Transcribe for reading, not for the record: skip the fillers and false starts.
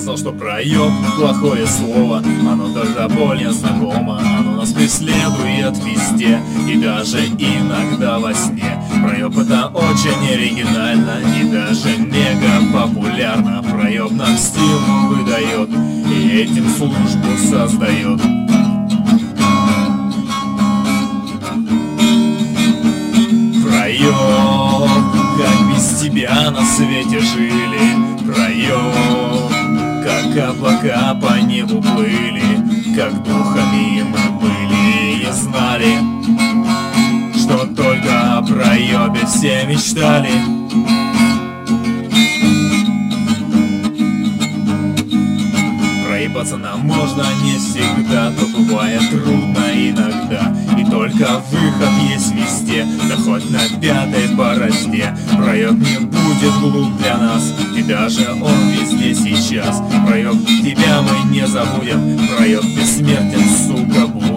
знал, что проеб плохое слово, оно тогда более знакомо. Оно нас преследует везде и даже иногда во сне. Проеб это очень оригинально и даже мега популярно. Проеб нам стимул выдает и этим службу создает. Проеб, как без тебя на свете жили. Проеб, как облака по небу плыли, как духами мы были и знали, что только о проебе все мечтали. Проебаться нам можно не всегда, то бывает трудно иногда, и только выход есть везде, да хоть на пятой борозде. Проеб не будет глуп для нас, и даже он везде сейчас. Проеб тебя мы не забудем, проеб бессмертен, сука, будет.